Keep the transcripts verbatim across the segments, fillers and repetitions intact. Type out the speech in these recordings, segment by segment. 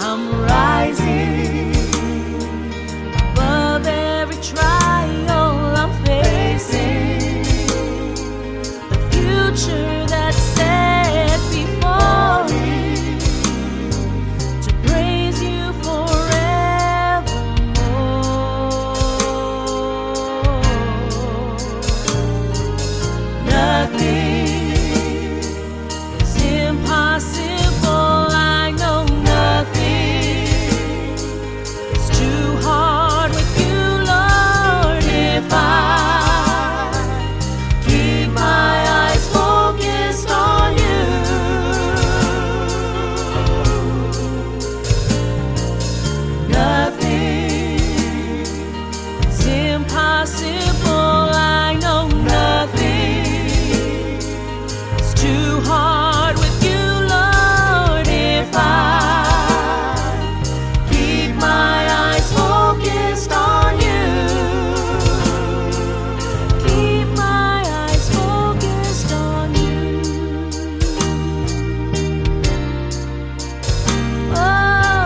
I'm rising above every trial I'm facing. The future that's set before me, to praise you forevermore. Nothing is impossible. I know nothing is too hard with you, Lord. If I keep my eyes focused on you, nothing is impossible. I know nothing is too hard with you, Lord. If I keep my eyes focused on you, keep my eyes focused on you. Oh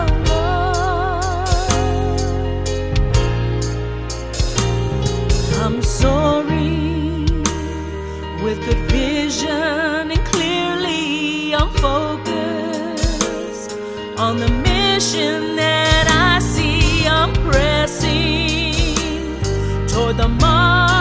Lord, I'm soaring with good vision, and clearly I'm focused on the mission that I see. I'm pressing toward the mark